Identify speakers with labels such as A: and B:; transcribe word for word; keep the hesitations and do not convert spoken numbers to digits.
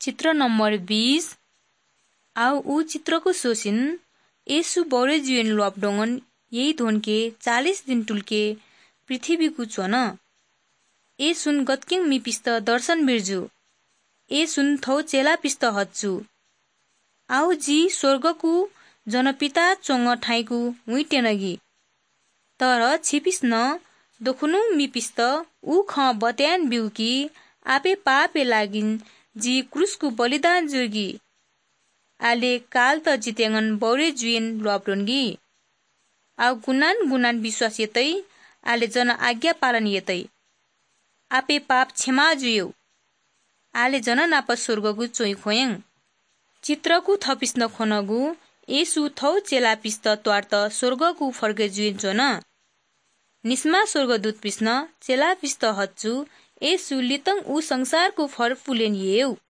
A: चित्र नंबर बीस आउ ऊ चित्र को सोचिन येसु बौरे जुएन लपडोंगन यही धोन के चालीस दिन टुलके पृथ्वी को चोन ए सुन गतकिंग मी पिस्त दर्शन बिर्जु ए सुन थौ चेला पिस्त हच्चु आउ जी स्वर्ग को जनपिता चोंग ठाईकु हुइटेनगी तर छिपिस न दोखुनु मी पिस्त ऊ ख बत्यान बिउकी आपे पापे लागिन जी क्रूसको बलिदान जुर्गी आले काल त जितेंगन बौरे जुएन लपडोंगी आउ गुनान गुनान विश्वास यतै आले जन आज्ञा पालन यतै आपे पाप क्षमा जुयो आले जन नाप स्वर्गको चोइ खोयङ चित्रको थपिस न खोनगु येसु थौ चेला पिस्त त्वार्त स्वर्गको फर्के जुइन चोन निस्मा स्वर्गदूत पिस्न चेला पिस्त हच्चु येसु लितङ ऊ संसारको फर पुलेन येउ